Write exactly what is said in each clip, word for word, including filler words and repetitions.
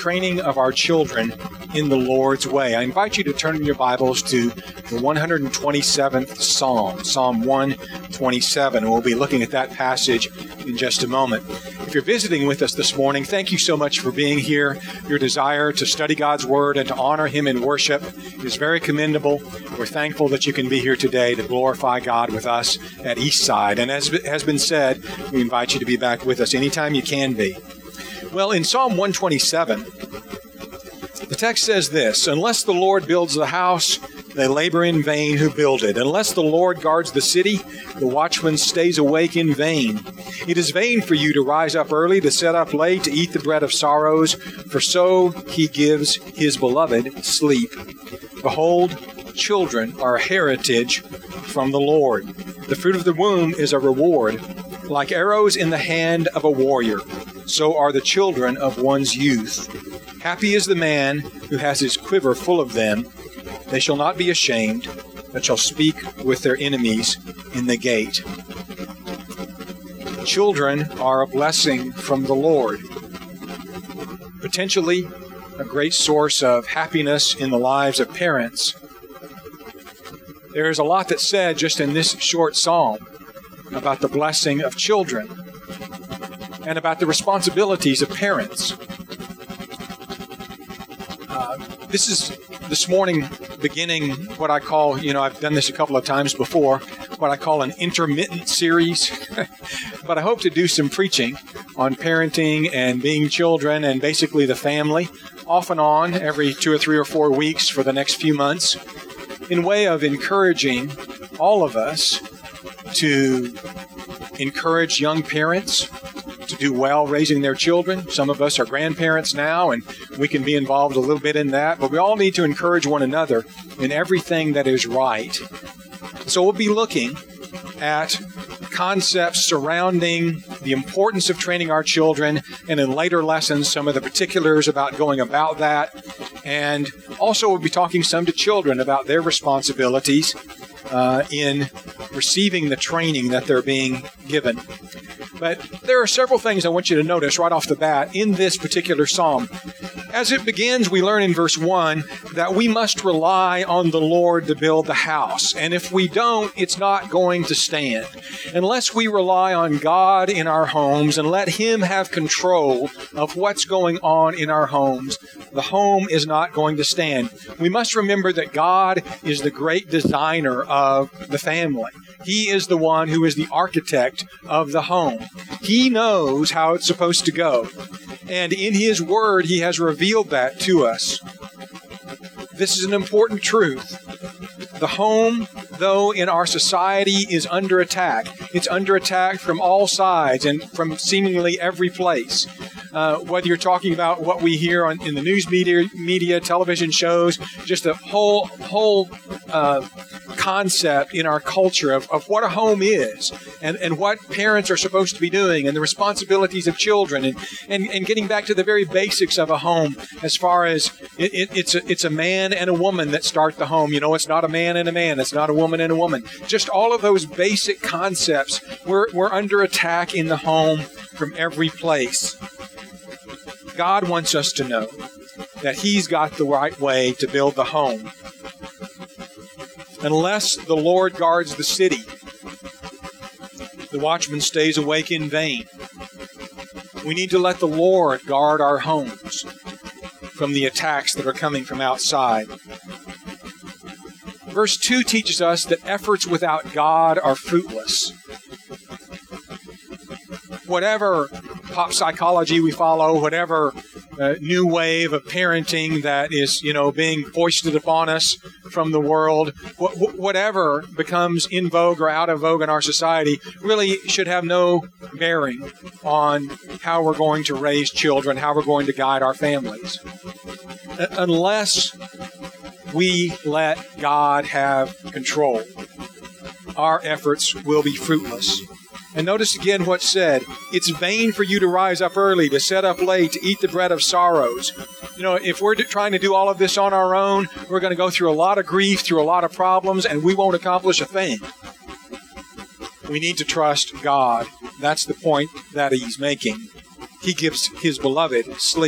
training of our children in the Lord's way. I invite you to turn in your Bibles to the one hundred twenty-seventh Psalm, Psalm one twenty-seven. We'll be looking at that passage in just a moment. If you're visiting with us this morning, thank you so much for being here. Your desire to study God's Word and to honor Him in worship is very commendable. We're thankful that you can be here today to glorify God with us at Eastside. And as has been said, we invite you to be back with us anytime you can be. Well, in Psalm one twenty-seven, the text says this: "Unless the Lord builds the house, they labor in vain who build it. Unless the Lord guards the city, the watchman stays awake in vain. It is vain for you to rise up early, to sit up late, to eat the bread of sorrows, for so He gives His beloved sleep. Behold, children are a heritage from the Lord. The fruit of the womb is a reward. Like arrows in the hand of a warrior, so are the children of one's youth. Happy is the man who has his quiver full of them. They shall not be ashamed, but shall speak with their enemies in the gate." Children are a blessing from the Lord, potentially a great source of happiness in the lives of parents. There is a lot that's said just in this short psalm about the blessing of children and about the responsibilities of parents. Uh, this is this morning beginning what I call, you know, I've done this a couple of times before, what I call an intermittent series. But I hope to do some preaching on parenting and being children and basically the family, off and on, every two or three or four weeks for the next few months, in way of encouraging all of us to encourage young parents to do well raising their children. Some of us are grandparents now, and we can be involved a little bit in that, but we all need to encourage one another in everything that is right. So we'll be looking at concepts surrounding the importance of training our children, and in later lessons, some of the particulars about going about that. And also we'll be talking some to children about their responsibilities uh, in receiving the training that they're being given. But there are several things I want you to notice right off the bat in this particular psalm. As it begins, we learn in verse one that we must rely on the Lord to build the house. And if we don't, it's not going to stand. Unless we rely on God in our homes and let Him have control of what's going on in our homes, the home is not going to stand. We must remember that God is the great designer of the family. He is the one who is the architect of the home. He knows how it's supposed to go. And in His Word, He has revealed that to us. This is an important truth. The home, though in our society, is under attack. It's under attack from all sides and from seemingly every place. Uh, whether you're talking about what we hear on, in the news media, media, television shows, just a whole whole uh, concept in our culture of, of what a home is and, and what parents are supposed to be doing and the responsibilities of children and, and, and getting back to the very basics of a home as far as it, it, it's, a, it's a man and a woman that start the home. You know, it's not a man and a man. It's not a woman and a woman. Just all of those basic concepts, we're, we're under attack in the home from every place. God wants us to know that He's got the right way to build the home. Unless the Lord guards the city, the watchman stays awake in vain. We need to let the Lord guard our homes from the attacks that are coming from outside. Verse two teaches us that efforts without God are fruitless. Whatever pop psychology we follow, whatever uh, new wave of parenting that is, you know, being foisted upon us from the world, wh- whatever becomes in vogue or out of vogue in our society, really should have no bearing on how we're going to raise children, how we're going to guide our families. Uh, unless we let God have control, our efforts will be fruitless. And notice again what's said. It's vain for you to rise up early, to sit up late, to eat the bread of sorrows. You know, if we're trying to do all of this on our own, we're going to go through a lot of grief, through a lot of problems, and we won't accomplish a thing. We need to trust God. That's the point that He's making. He gives His beloved sleep.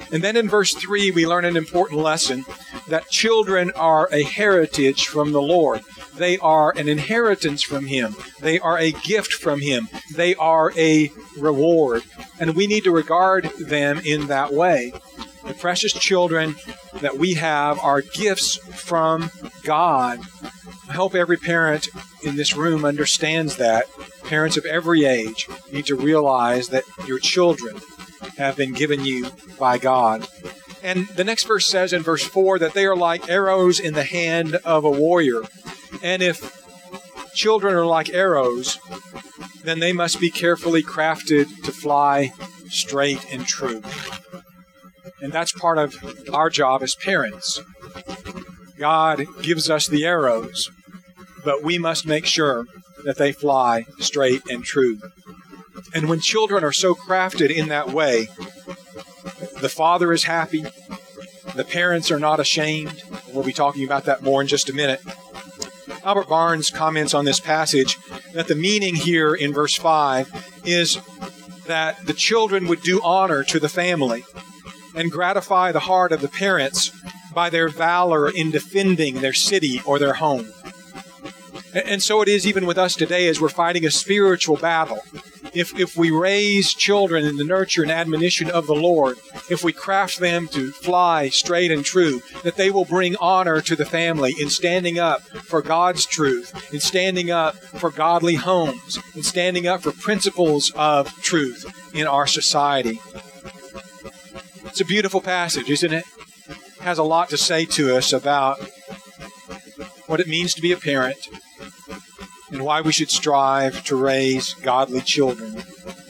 And then in verse three, we learn an important lesson that children are a heritage from the Lord. They are an inheritance from Him. They are a gift from Him. They are a reward. And we need to regard them in that way. The precious children that we have are gifts from God. I hope every parent in this room understands that. Parents of every age need to realize that your children have been given you by God. And the next verse says in verse four that they are like arrows in the hand of a warrior. And if children are like arrows, then they must be carefully crafted to fly straight and true. And that's part of our job as parents. God gives us the arrows, but we must make sure that they fly straight and true. And when children are so crafted in that way, the father is happy, the parents are not ashamed. We'll be talking about that more in just a minute. Albert Barnes comments on this passage that the meaning here in verse five is that the children would do honor to the family and gratify the heart of the parents by their valor in defending their city or their home. And so it is even with us today as we're fighting a spiritual battle. If, if we raise children in the nurture and admonition of the Lord, if we craft them to fly straight and true, that they will bring honor to the family in standing up for God's truth, in standing up for godly homes, in standing up for principles of truth in our society. It's a beautiful passage, isn't it? It has a lot to say to us about what it means to be a parent and why we should strive to raise godly children.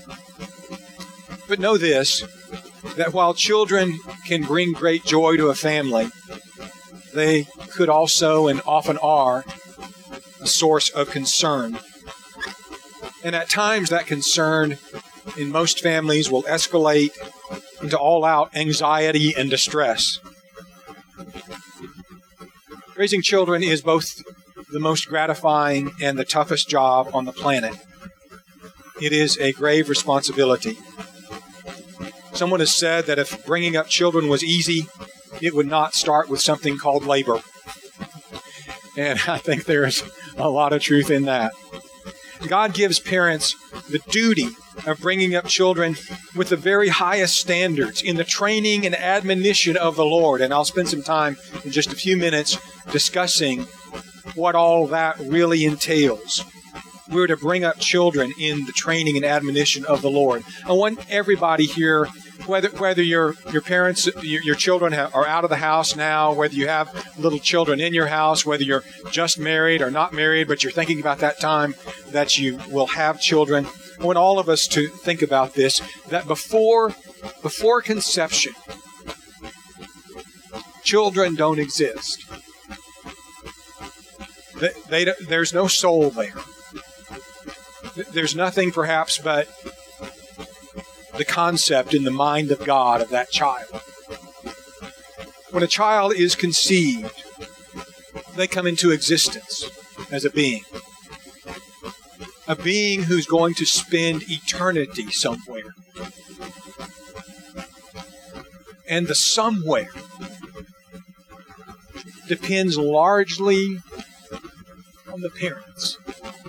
But know this, that while children can bring great joy to a family, they could also and often are a source of concern. And at times that concern in most families will escalate into all-out anxiety and distress. Raising children is both the most gratifying and the toughest job on the planet. It is a grave responsibility. Someone has said that if bringing up children was easy, it would not start with something called labor. And I think there's a lot of truth in that. God gives parents the duty of bringing up children with the very highest standards in the training and admonition of the Lord. And I'll spend some time in just a few minutes discussing what all that really entails. We're to bring up children in the training and admonition of the Lord. I want everybody here, whether whether your your parents, your, your children have, are out of the house now, whether you have little children in your house, whether you're just married or not married, but you're thinking about that time that you will have children. I want all of us to think about this, that before before conception, children don't exist. They, they, there's no soul there. There's nothing perhaps but the concept in the mind of God of that child. When a child is conceived, they come into existence as a being. A being who's going to spend eternity somewhere. And the somewhere depends largely on the parents.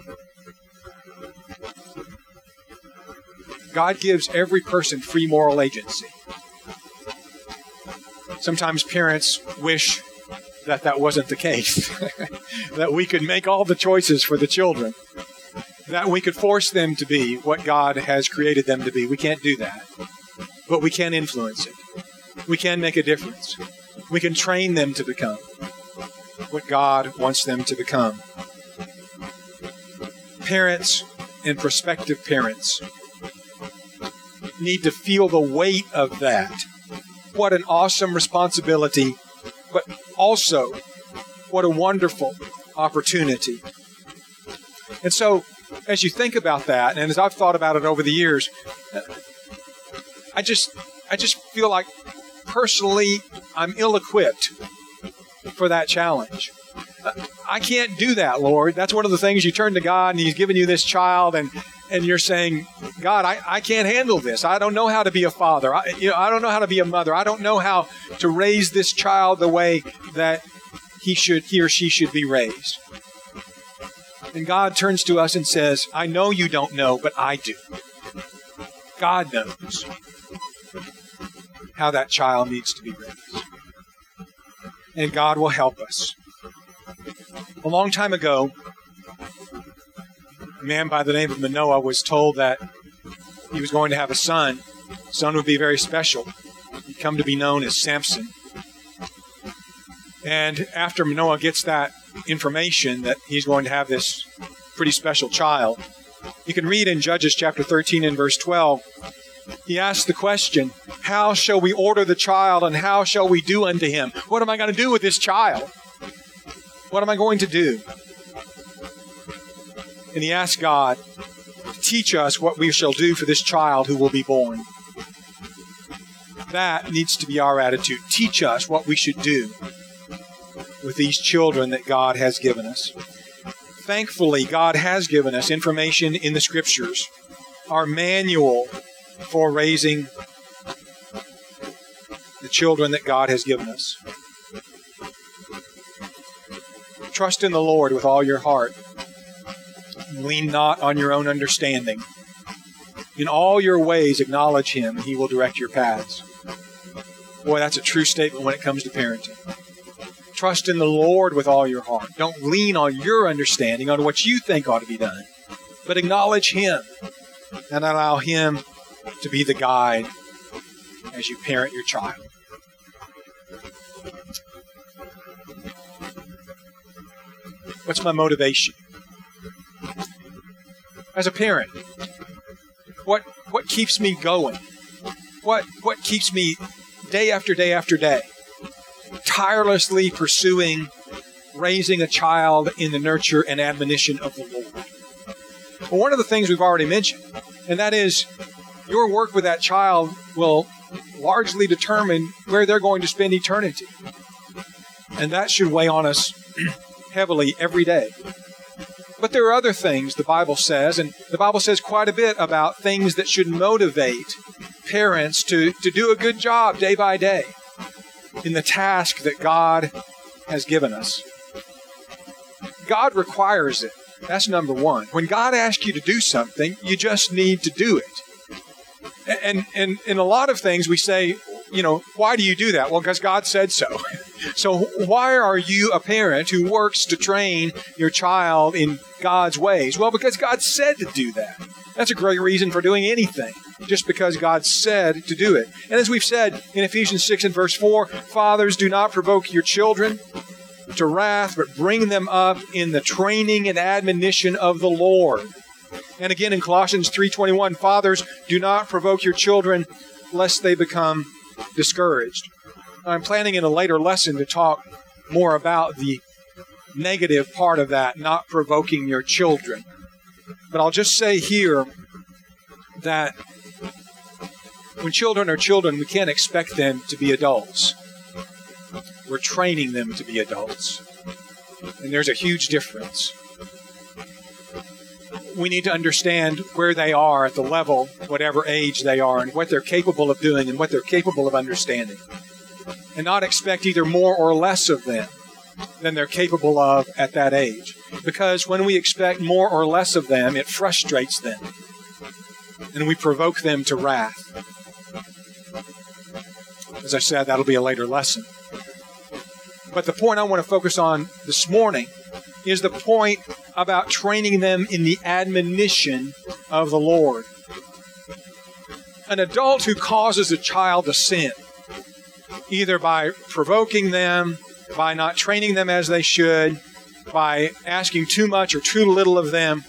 God gives every person free moral agency. Sometimes parents wish that that wasn't the case, that we could make all the choices for the children, that we could force them to be what God has created them to be. We can't do that, but we can influence it. We can make a difference. We can train them to become what God wants them to become. Parents and prospective parents need to feel the weight of that. What an awesome responsibility, but also what a wonderful opportunity. And so, as you think about that, and as I've thought about it over the years, I just, I just feel like personally I'm ill-equipped for that challenge. I can't do that, Lord. That's one of the things you turn to God and He's given you this child, and and you're saying, God, I, I can't handle this. I don't know how to be a father. I, you know, I don't know how to be a mother. I don't know how to raise this child the way that he should, he or she should be raised. And God turns to us and says, I know you don't know, but I do. God knows how that child needs to be raised. And God will help us. A long time ago, a man by the name of Manoah was told that he was going to have a son. The son would be very special. He'd come to be known as Samson. And after Manoah gets that information that he's going to have this pretty special child, you can read in Judges chapter thirteen and verse twelve, he asks the question, how shall we order the child and how shall we do unto him? What am I going to do with this child? What am I going to do? And he asked God to teach us what we shall do for this child who will be born. That needs to be our attitude. Teach us what we should do with these children that God has given us. Thankfully, God has given us information in the Scriptures, our manual for raising the children that God has given us. Trust in the Lord with all your heart. Lean not on your own understanding. In all your ways acknowledge Him, and He will direct your paths. Boy, that's a true statement when it comes to parenting. Trust in the Lord with all your heart. Don't lean on your understanding, on what you think ought to be done, but acknowledge Him and allow Him to be the guide as you parent your child. What's my motivation? As a parent, what what keeps me going? What what keeps me day after day after day tirelessly pursuing raising a child in the nurture and admonition of the Lord? Well, one of the things we've already mentioned, and that is your work with that child will largely determine where they're going to spend eternity. And that should weigh on us heavily every day. But there are other things the Bible says, and the Bible says quite a bit about things that should motivate parents to, to do a good job day by day in the task that God has given us. God requires it. That's number one. When God asks you to do something, you just need to do it. And and in a lot of things we say, you know, why do you do that? Well, because God said so. So why are you a parent who works to train your child in God's ways? Well, because God said to do that. That's a great reason for doing anything, just because God said to do it. And as we've said in Ephesians six and verse four, fathers, do not provoke your children to wrath, but bring them up in the training and admonition of the Lord. And again in Colossians three twenty-one, fathers, do not provoke your children lest they become discouraged. I'm planning in a later lesson to talk more about the negative part of that, not provoking your children. But I'll just say here that when children are children, we can't expect them to be adults. We're training them to be adults. And there's a huge difference. We need to understand where they are at the level, whatever age they are, and what they're capable of doing and what they're capable of understanding. And not expect either more or less of them than they're capable of at that age. Because when we expect more or less of them, it frustrates them. And we provoke them to wrath. As I said, that'll be a later lesson. But the point I want to focus on this morning is the point about training them in the admonition of the Lord. An adult who causes a child to sin, either by provoking them, by not training them as they should, by asking too much or too little of them,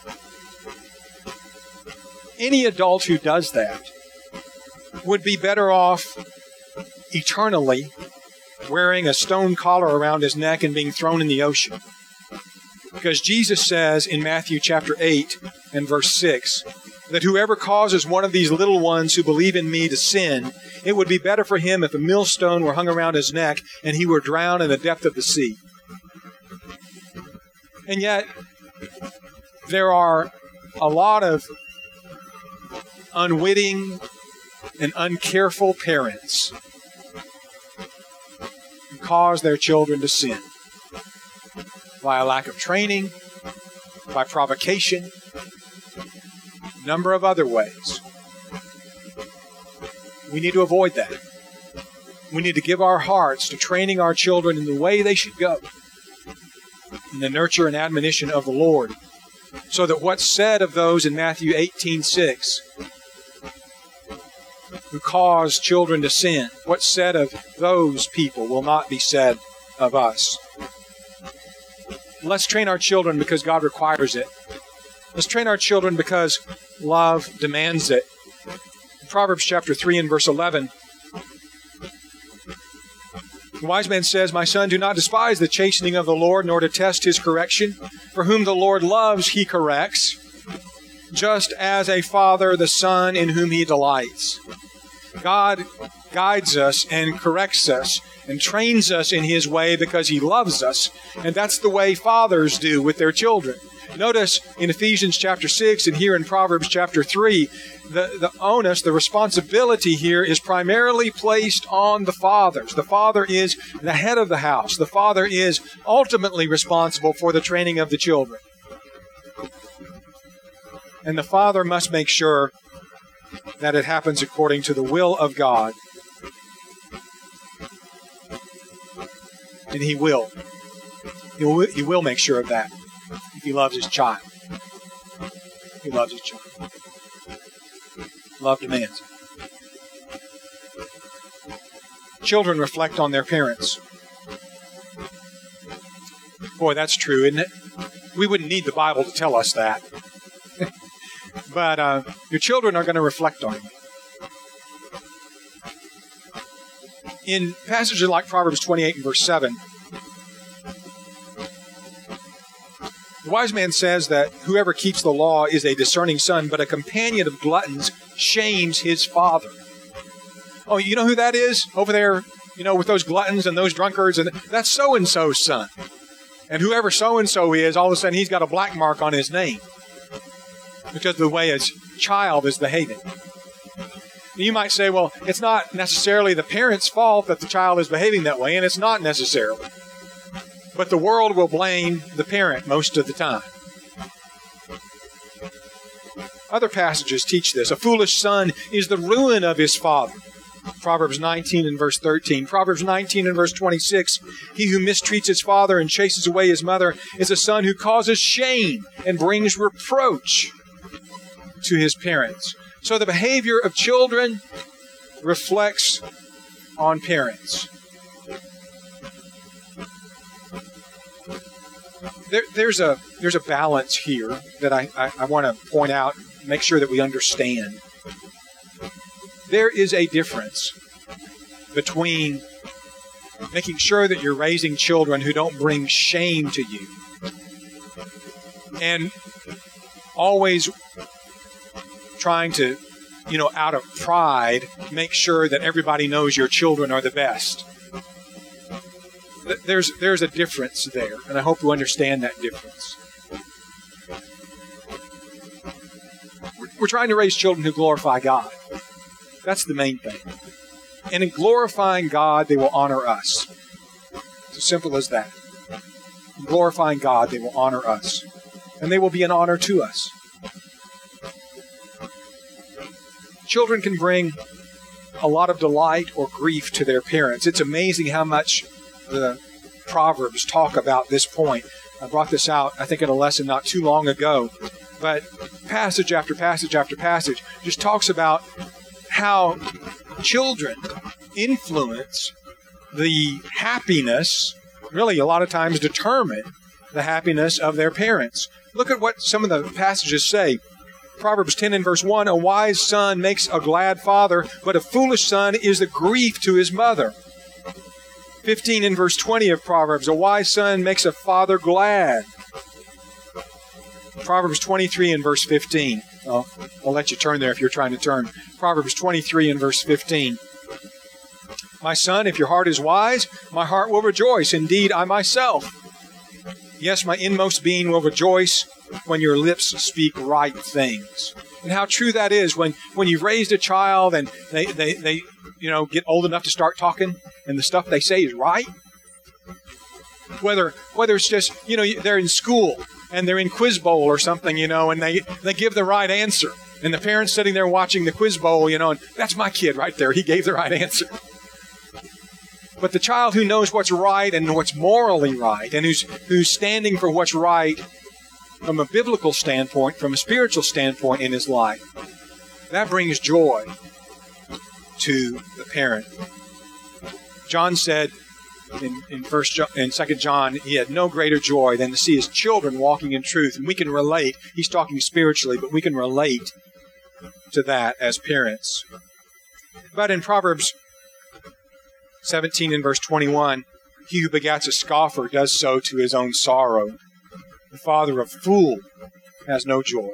any adult who does that would be better off eternally wearing a stone collar around his neck and being thrown in the ocean. Because Jesus says in Matthew chapter eight and verse six, that whoever causes one of these little ones who believe in me to sin, it would be better for him if a millstone were hung around his neck and he were drowned in the depth of the sea. And yet, there are a lot of unwitting and uncareful parents who cause their children to sin by a lack of training, by provocation, a number of other ways. We need to avoid that. We need to give our hearts to training our children in the way they should go, in the nurture and admonition of the Lord, so that what's said of those in Matthew eighteen six who cause children to sin, what's said of those people will not be said of us. Let's train our children because God requires it. Let's train our children because love demands it. In Proverbs chapter three and verse eleven, the wise man says, "My son, do not despise the chastening of the Lord, nor detest his correction. For whom the Lord loves, he corrects, just as a father the son in whom he delights." God guides us and corrects us and trains us in his way because he loves us. And that's the way fathers do with their children. Notice in Ephesians chapter six and here in Proverbs chapter three, the, the onus, the responsibility here is primarily placed on the fathers. The father is the head of the house. The father is ultimately responsible for the training of the children. And the father must make sure that it happens according to the will of God. And he will. He will, he will make sure of that if he loves his child. He loves his child. Love demands it. Children reflect on their parents. Boy, that's true, isn't it? We wouldn't need the Bible to tell us that. But uh, your children are going to reflect on you. In passages like Proverbs twenty-eight and verse seven, the wise man says that whoever keeps the law is a discerning son, but a companion of gluttons shames his father. Oh, you know who that is over there, you know, with those gluttons and those drunkards? And that's so-and-so's son. And whoever so-and-so is, all of a sudden he's got a black mark on his name because of the way his child is behaving. You might say, well, it's not necessarily the parent's fault that the child is behaving that way, and it's not necessarily. But the world will blame the parent most of the time. Other passages teach this. A foolish son is the ruin of his father. Proverbs nineteen and verse thirteen. Proverbs nineteen and verse twenty-six. He who mistreats his father and chases away his mother is a son who causes shame and brings reproach to his parents. So the behavior of children reflects on parents. There, there's a there's a balance here that I, I, I want to point out, make sure that we understand. There is a difference between making sure that you're raising children who don't bring shame to you and always trying to, you know, out of pride, make sure that everybody knows your children are the best. There's there's a difference there, and I hope you understand that difference. We're trying to raise children who glorify God. That's the main thing. And in glorifying God, they will honor us. It's as simple as that. In glorifying God, they will honor us. And they will be an honor to us. Children can bring a lot of delight or grief to their parents. It's amazing how much the Proverbs talk about this point. I brought this out, I think, in a lesson not too long ago. But passage after passage after passage just talks about how children influence the happiness, really a lot of times determine the happiness of their parents. Look at what some of the passages say. Proverbs ten and verse one, a wise son makes a glad father, but a foolish son is the grief to his mother. fifteen and verse twenty of Proverbs, a wise son makes a father glad. Proverbs twenty-three and verse fifteen. I'll, I'll let you turn there if you're trying to turn. Proverbs twenty-three and verse fifteen. My son, if your heart is wise, my heart will rejoice. Indeed, I myself. Yes, my inmost being will rejoice when your lips speak right things. And how true that is when, when you've raised a child and they, they, they you know, get old enough to start talking and the stuff they say is right. Whether whether it's just, you know, they're in school and they're in Quiz Bowl or something, you know, and they, they give the right answer. And the parents sitting there watching the Quiz Bowl, you know, and that's my kid right there. He gave the right answer. But the child who knows what's right and what's morally right and who's who's standing for what's right from a biblical standpoint, from a spiritual standpoint in his life, that brings joy to the parent. John said in, in First John, in Second John, he had no greater joy than to see his children walking in truth. And we can relate. He's talking spiritually, but we can relate to that as parents. But in Proverbs seventeen and verse twenty-one, he who begats a scoffer does so to his own sorrow. The father of a fool has no joy.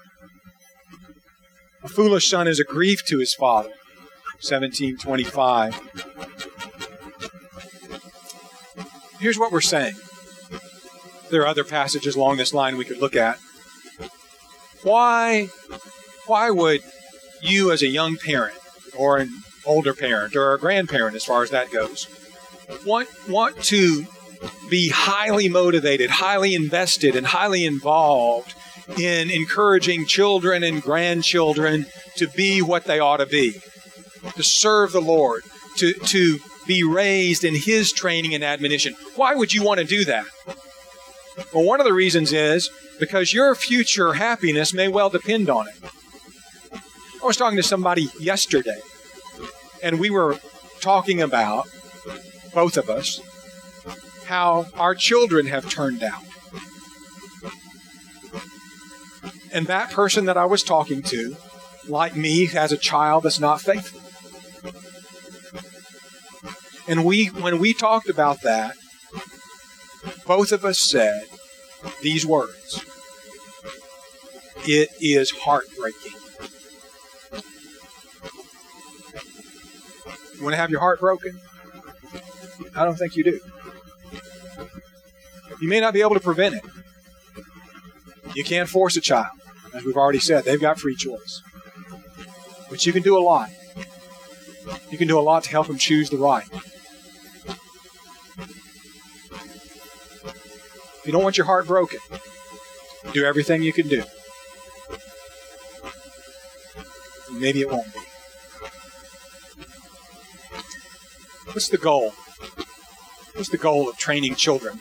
A foolish son is a grief to his father. seventeen twenty-five. Here's what we're saying. There are other passages along this line we could look at. Why, why would you as a young parent or an older parent or a grandparent, as far as that goes, want, want to be highly motivated, highly invested, and highly involved in encouraging children and grandchildren to be what they ought to be, to serve the Lord, to, to be raised in His training and admonition? Why would you want to do that? Well, one of the reasons is because your future happiness may well depend on it. I was talking to somebody yesterday, and we were talking about, both of us, how our children have turned out. And that person that I was talking to, like me, has a child that's not faithful. And we, when we talked about that, both of us said these words: it is heartbreaking. You want to have your heart broken? I don't think you do. You may not be able to prevent it. You can't force a child. As we've already said, they've got free choice. But you can do a lot. You can do a lot to help them choose the right. If you don't want your heart broken, do everything you can do. Maybe it won't be. What's the goal? What's the goal of training children?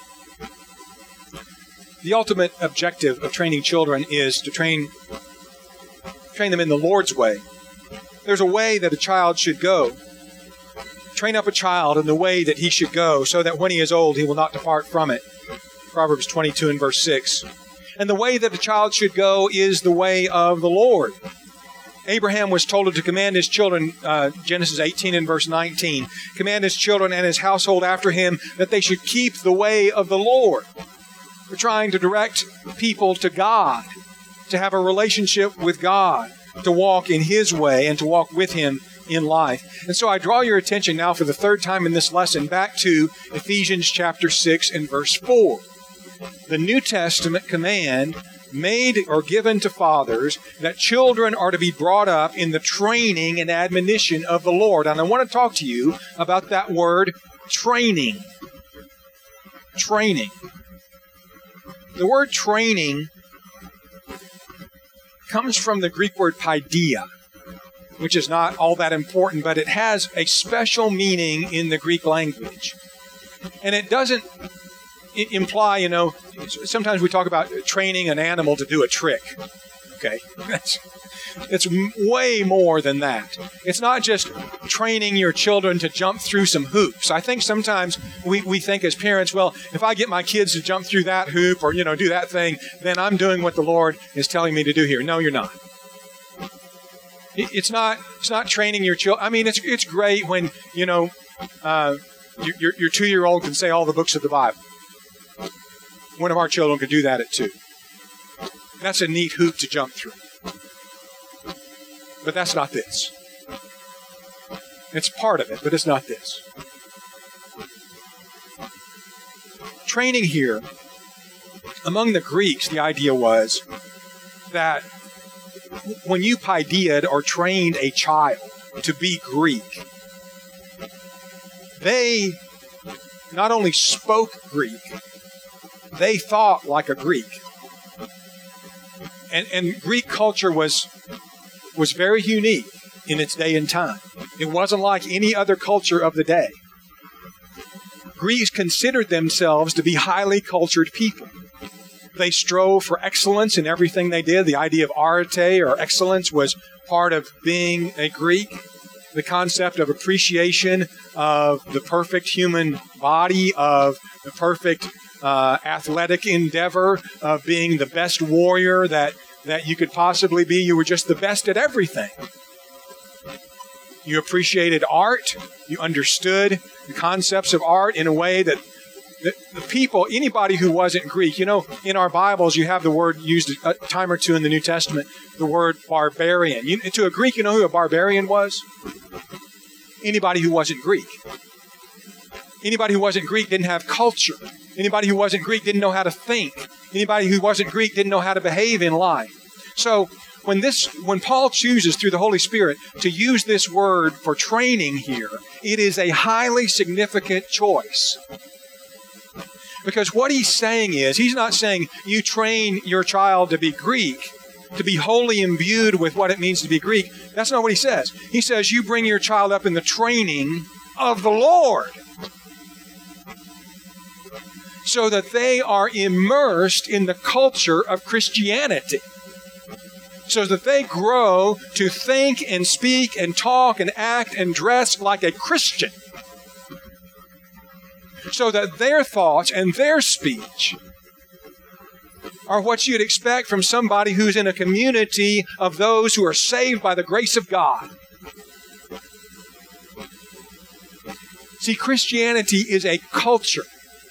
The ultimate objective of training children is to train, train them in the Lord's way. There's a way that a child should go. Train up a child in the way that he should go, so that when he is old, he will not depart from it. Proverbs twenty-two and verse six. And the way that a child should go is the way of the Lord. Abraham was told to command his children, uh, Genesis eighteen and verse nineteen, command his children and his household after him that they should keep the way of the Lord. We're trying to direct people to God, to have a relationship with God, to walk in His way and to walk with Him in life. And so I draw your attention now for the third time in this lesson back to Ephesians chapter six and verse four. The New Testament command made or given to fathers that children are to be brought up in the training and admonition of the Lord. And I want to talk to you about that word, training. Training. The word training comes from the Greek word paideia, which is not all that important, but it has a special meaning in the Greek language. And it doesn't imply, you know, sometimes we talk about training an animal to do a trick. Okay, that's, it's way more than that. It's not just training your children to jump through some hoops. I think sometimes we, we think as parents, well, if I get my kids to jump through that hoop or, you know, do that thing, then I'm doing what the Lord is telling me to do here. No, you're not. It's not, it's not training your children. I mean, it's, it's great when, you know, uh, your, your, your two-year-old can say all the books of the Bible. One of our children could do that at two. That's a neat hoop to jump through. But that's not this. It's part of it, but it's not this. Training here Among the Greeks, the idea was that when you paideid or trained a child to be Greek, they not only spoke Greek, they thought like a Greek. And, and Greek culture was, was very unique in its day and time. It wasn't like any other culture of the day. Greeks considered themselves to be highly cultured people. They strove for excellence in everything they did. The idea of arete or excellence was part of being a Greek. The concept of appreciation of the perfect human body, of the perfect uh, athletic endeavor, of being the best warrior that, that you could possibly be. You were just the best at everything. You appreciated art. You understood the concepts of art in a way that the, the people, anybody who wasn't Greek, you know, in our Bibles, you have the word used a time or two in the New Testament, the word barbarian. You, to a Greek, you know who a barbarian was? Anybody who wasn't Greek. Anybody who wasn't Greek didn't have culture. Anybody who wasn't Greek didn't know how to think. Anybody who wasn't Greek didn't know how to behave in life. So when this, when Paul chooses through the Holy Spirit to use this word for training here, it is a highly significant choice. Because what he's saying is, he's not saying you train your child to be Greek, to be wholly imbued with what it means to be Greek. That's not what he says. He says you bring your child up in the training of the Lord, so that they are immersed in the culture of Christianity, so that they grow to think and speak and talk and act and dress like a Christian, so that their thoughts and their speech are what you'd expect from somebody who's in a community of those who are saved by the grace of God. See, Christianity is a culture.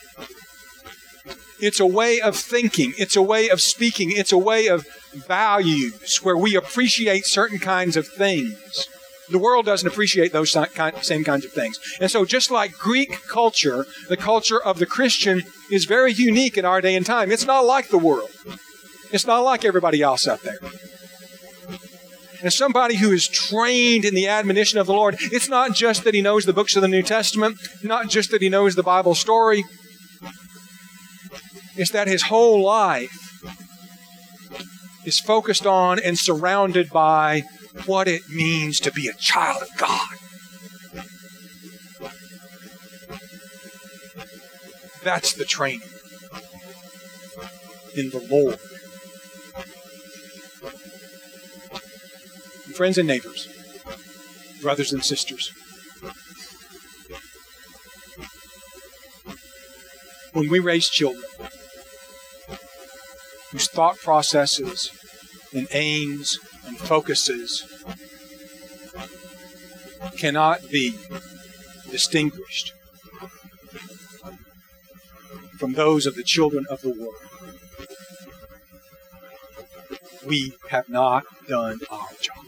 It's a way of thinking. It's a way of speaking. It's a way of values where we appreciate certain kinds of things. The world doesn't appreciate those same kinds of things. And so just like Greek culture, the culture of the Christian is very unique in our day and time. It's not like the world. It's not like everybody else out there. And somebody who is trained in the admonition of the Lord, it's not just that he knows the books of the New Testament, not just that he knows the Bible story. It's that his whole life is focused on and surrounded by what it means to be a child of God. That's the training in the Lord. And friends and neighbors, brothers and sisters, when we raise children whose thought processes and aims and focuses cannot be distinguished from those of the children of the world, we have not done our job.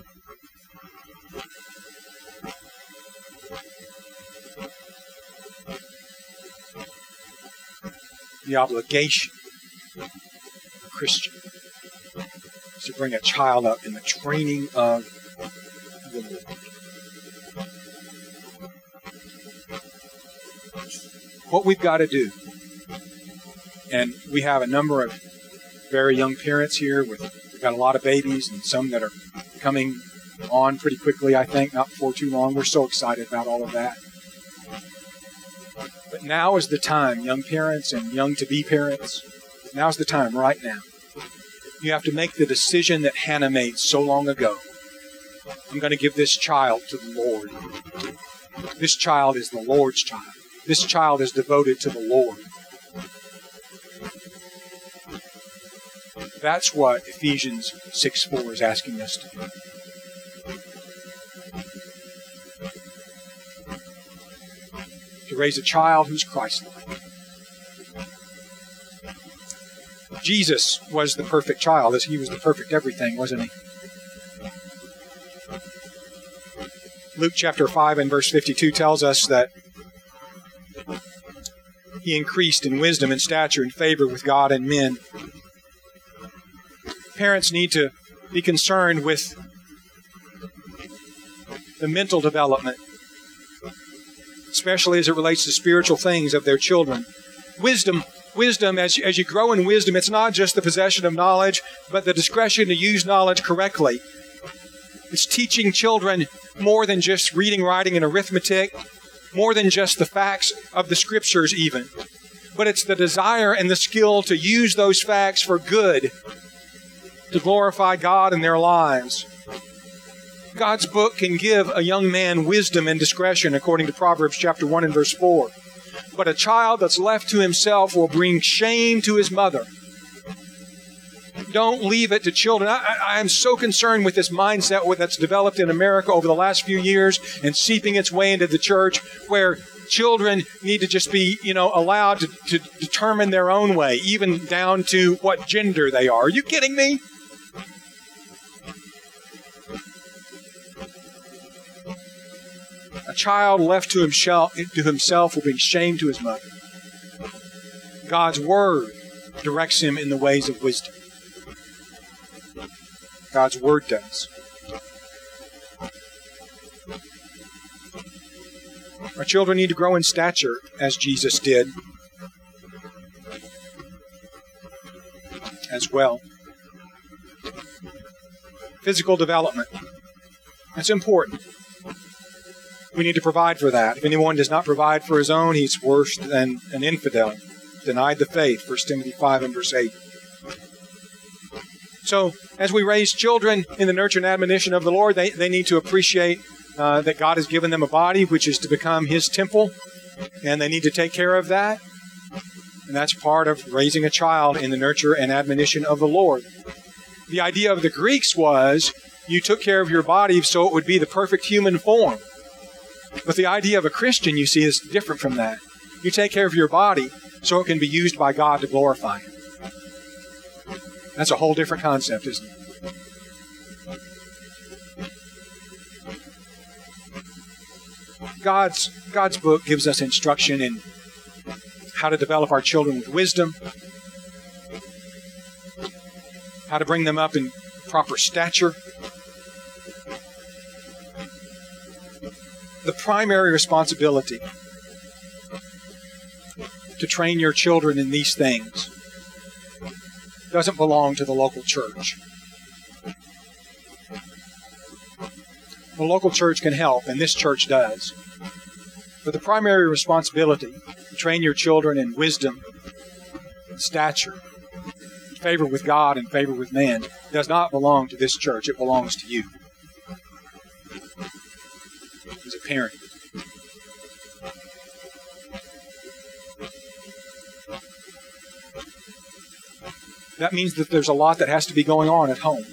The obligation of a Christian is to bring a child up in the training of the Lord. What we've got to do, and we have a number of very young parents here, with we've got a lot of babies and some that are coming on pretty quickly, I think, not before too long. We're so excited about all of that. But now is the time, young parents and young to-be parents, now's the time right now. You have to make the decision that Hannah made so long ago. I'm going to give this child to the Lord. This child is the Lord's child. This child is devoted to the Lord. That's what Ephesians six four is asking us to do. To raise a child who's Christ-like. Jesus was the perfect child, as he was the perfect everything, wasn't he? Luke chapter five and verse fifty-two tells us that he increased in wisdom and stature and favor with God and men. Parents need to be concerned with the mental development, especially as it relates to spiritual things of their children. Wisdom, wisdom, as you, as you grow in wisdom, it's not just the possession of knowledge, but the discretion to use knowledge correctly. It's teaching children more than just reading, writing, and arithmetic, more than just the facts of the Scriptures even. But it's the desire and the skill to use those facts for good, to glorify God in their lives. God's book can give a young man wisdom and discretion, according to Proverbs chapter one and verse four. But a child that's left to himself will bring shame to his mother. Don't leave it to children. I, I am so concerned with this mindset that's developed in America over the last few years and seeping its way into the church, where children need to just be, you know, allowed to, to determine their own way, even down to what gender they are. Are you kidding me? A child left to himself, to himself will bring shame to his mother. God's Word directs him in the ways of wisdom. God's Word does. Our children need to grow in stature as Jesus did as well. Physical development. That's important. We need to provide for that. If anyone does not provide for his own, he's worse than an infidel, denied the faith, First Timothy five and verse eight. So, as we raise children in the nurture and admonition of the Lord, they, they need to appreciate uh, that God has given them a body, which is to become His temple, and they need to take care of that. And that's part of raising a child in the nurture and admonition of the Lord. The idea of the Greeks was you took care of your body so it would be the perfect human form. But the idea of a Christian, you see, is different from that. You take care of your body so it can be used by God to glorify Him. That's a whole different concept, isn't it? God's, God's book gives us instruction in how to develop our children with wisdom, how to bring them up in proper stature. The primary responsibility to train your children in these things doesn't belong to the local church. The local church can help, and this church does. But the primary responsibility to train your children in wisdom, stature, favor with God and favor with man does not belong to this church. It belongs to you as a parent. That means that there's a lot that has to be going on at home.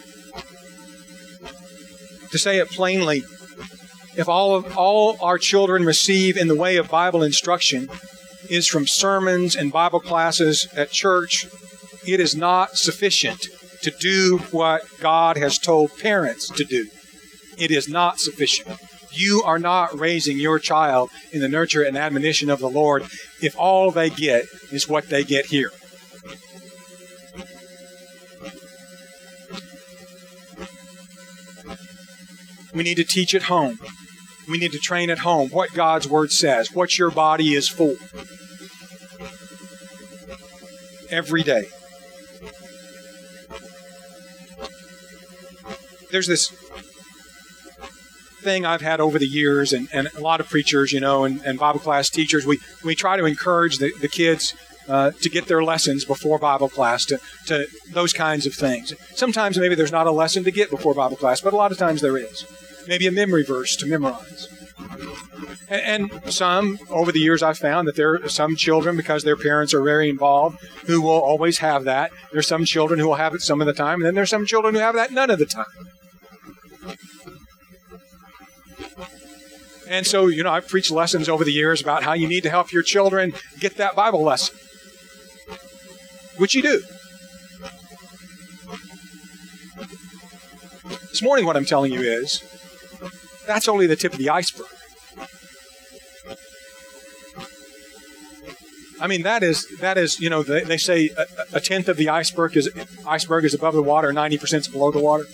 To say it plainly, if all of all our children receive in the way of Bible instruction is from sermons and Bible classes at church, it is not sufficient to do what God has told parents to do. It is not sufficient. You are not raising your child in the nurture and admonition of the Lord if all they get is what they get here. We need to teach at home. We need to train at home what God's Word says, what your body is for. Every day. There's this thing I've had over the years, and, and a lot of preachers, you know, and, and Bible class teachers, we, we try to encourage the, the kids uh, to get their lessons before Bible class, to, to those kinds of things. Sometimes maybe there's not a lesson to get before Bible class, but a lot of times there is. Maybe a memory verse to memorize. And, and some, over the years, I've found that there are some children, because their parents are very involved, who will always have that. There's some children who will have it some of the time, and then there's some children who have that none of the time. And so, you know, I've preached lessons over the years about how you need to help your children get that Bible lesson, which you do. This morning, what I'm telling you is, that's only the tip of the iceberg. I mean, that is, that is, you know, they, they say a, a tenth of the iceberg is iceberg is above the water, ninety percent is below the water.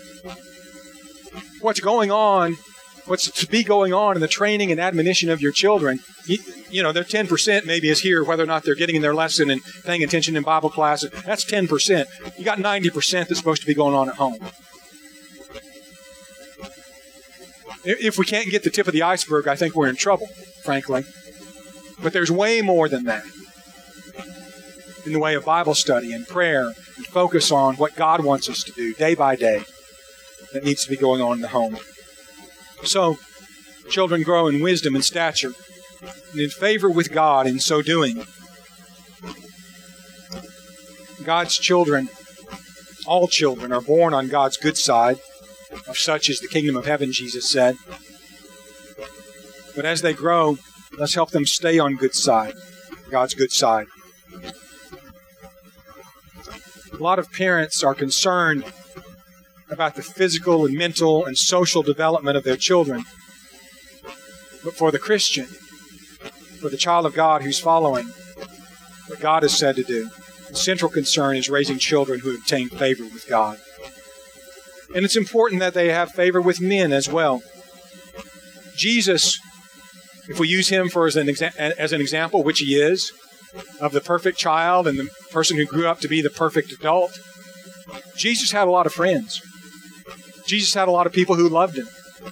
What's going on, what's to be going on in the training and admonition of your children, you, you know, their ten percent maybe is here, whether or not they're getting in their lesson and paying attention in Bible classes. That's ten percent. You got ninety percent that's supposed to be going on at home. If we can't get the tip of the iceberg, I think we're in trouble, frankly. But there's way more than that in the way of Bible study and prayer and focus on what God wants us to do day by day that needs to be going on in the home. So, children grow in wisdom and stature and in favor with God in so doing. God's children, all children, are born on God's good side. Of such is the kingdom of heaven, Jesus said. But as they grow, let's help them stay on good side, God's good side. A lot of parents are concerned about the physical and mental and social development of their children. But for the Christian, for the child of God who's following what God has said to do, the central concern is raising children who obtain favor with God. And it's important that they have favor with men as well. Jesus, if we use him for as an, exa- as an example, which he is, of the perfect child and the person who grew up to be the perfect adult, Jesus had a lot of friends. Jesus had a lot of people who loved him.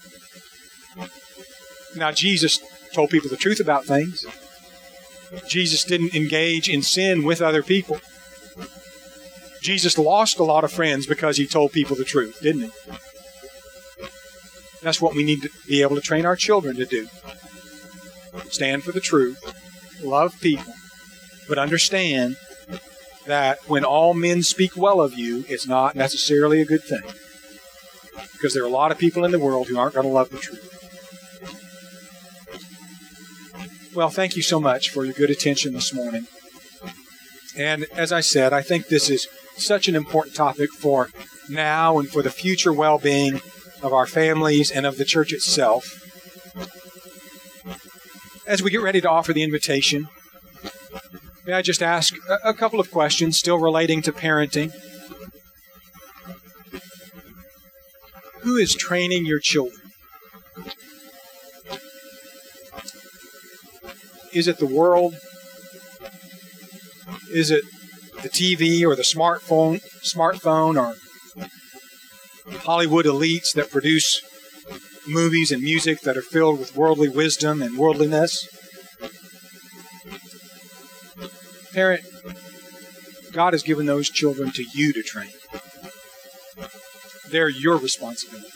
Now, Jesus told people the truth about things. Jesus didn't engage in sin with other people. Jesus lost a lot of friends because he told people the truth, didn't he? That's what we need to be able to train our children to do. Stand for the truth, love people, but understand that when all men speak well of you, it's not necessarily a good thing. Because there are a lot of people in the world who aren't going to love the truth. Well, thank you so much for your good attention this morning. And as I said, I think this is such an important topic for now and for the future well-being of our families and of the church itself. As we get ready to offer the invitation, may I just ask a, a couple of questions still relating to parenting. Who is training your children? Is it the world? Is it the T V or the smartphone, smartphone or Hollywood elites that produce movies and music that are filled with worldly wisdom and worldliness? Parent, God has given those children to you to train. They're your responsibility.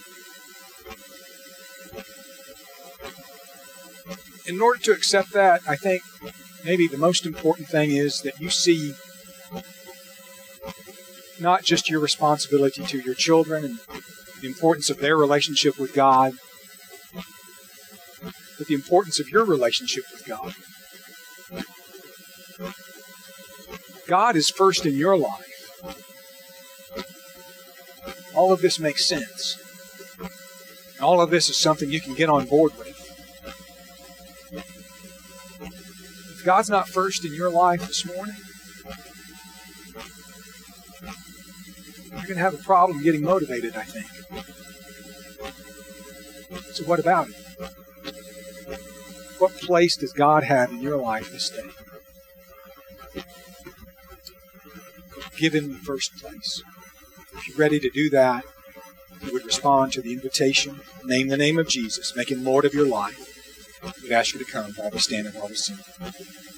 In order to accept that, I think maybe the most important thing is that you see not just your responsibility to your children and the importance of their relationship with God, but the importance of your relationship with God. God is first in your life. All of this makes sense. All of this is something you can get on board with. If God's not first in your life this morning, you're going to have a problem getting motivated, I think. So what about it? What place does God have in your life this day? Give Him the first place. If you're ready to do that, you would respond to the invitation, name the name of Jesus, make Him Lord of your life. We'd ask you to come while we stand and while we sing.